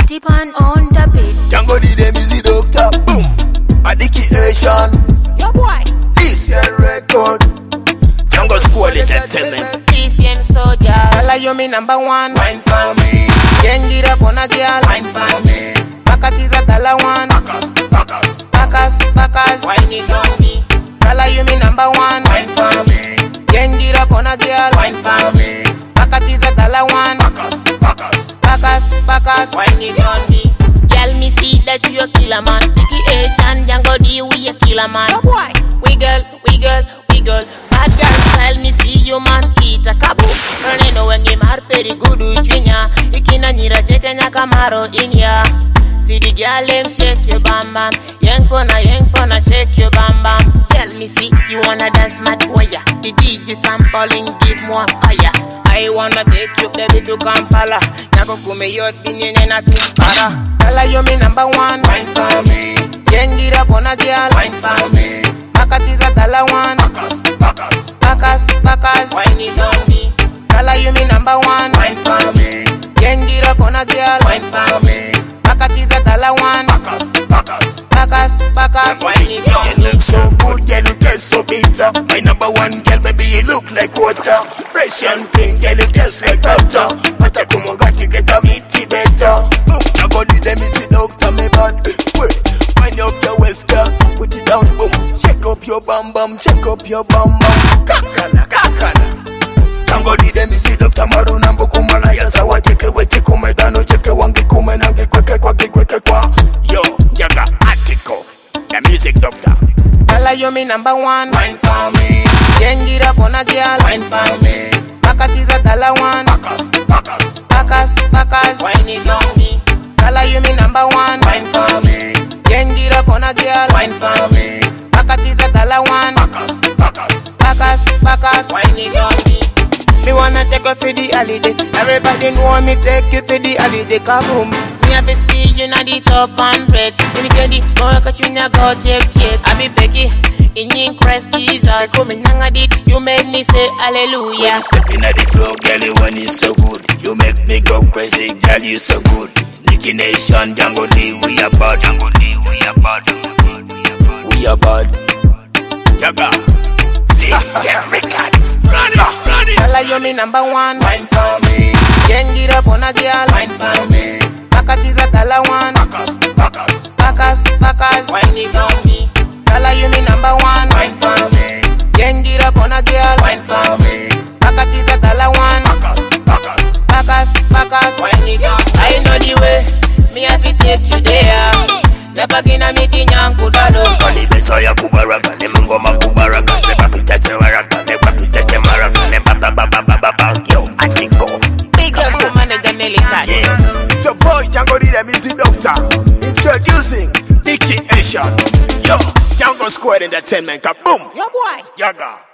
Dipon on the beat. Django the music doctor, boom. Addiction. Yo boy. This year record. Django Squad Entertainment. TCM soldier. Tell you me number one. Wine for me. Gang it up on a girl. Wine for me. Bakas is a color one. Bakas. Wine it on me. Tell you me number one. Wine for me. Gang it up on a girl. Wine for me. Bakas is a color one. Bakas. Wine it on me. Girl, me see that you a killer man. Dickie Asian, Django D, we a killer man. Yo boy. Wiggle. Bad girl style, me see you man eat a kabu. Rene when you mar peri gudu junior. Ikina nira cheke nya kamaro in ya. See the girl them shake your bam bam. Yang pona shake your bam bam. Girl, me see you wanna dance mad wire. The DJ sampling give more fire. I wanna take you baby to Kampala. Nyako kume yot binye na tumpara. Tell you me number one. Wine for me. Gang it up on a girl. Wine for me. Bakas is a color one. Bakas. Wine it on me. Tell you me number one. Wine for me. Gang it up on a girl. Wine for me. Bakas is a color one. Bakas. Wine it on You me. look so good, girl, you taste so bitter. My number one girl, baby, you look like water. Fresh and clean, girl, you taste like butter. But I come on, got you get a meaty better. Boom, I go do them, it's the doctor, me bad. Wait, wind up your waist, girl, put it down, boom. Check up your bum bum. Kakana. Tango di them, it's the doctor, maru nambo kumala ya sawa. Cheke weche kumedano, cheke wangi kumenange kweke kwa. Yo, Jaga Atiko, the music doctor. Tell you me number one. Wine for me. Gang it up on a girl. Wine for me. Bakas is a color one. Bakas. Wine it on me. Tell you me number one. Wine for me. Gang it up on a girl. Wine for me. Bakas is a color one. Bakas. Wine it on me. Me wanna take you for the holiday. Everybody know me take you for the holiday. Kaboom. Me have to see you na the top 100. When you get the more cut you na go tape. I be Becky in Christ Jesus. Come nanga dit, you make me say hallelujah. When you step in at the floor, girl, when you so good, you make me go crazy, girl, you so good. Nicki Nation, Django D, we are bad. We are bad. Jaga. Them records, run it. Tell you me number one. Wine for me. Gang it up on a girl. Wine for me. Bakas is a color one. Bakas. Wine it on me. Tell you me number one. Wine for me. Gang it up on a girl. Wine for me. Bakas is a color one. Bakas. Wine it on. I know the way. Me have to take you there. Never gonna meet in Yankudado. Kani beso ya kubaraka, ne mngoma kubaraka. Sepa pitache waraka, ne kwa pitache maraka. Ne baba, yo, Atiko. Big up to manager Melita. Yeah. It's your boy Django D, the music doctor. Introducing Nicki Asian. Yo, Django Squad Entertainment. Kaboom. Yo boy. Yaga.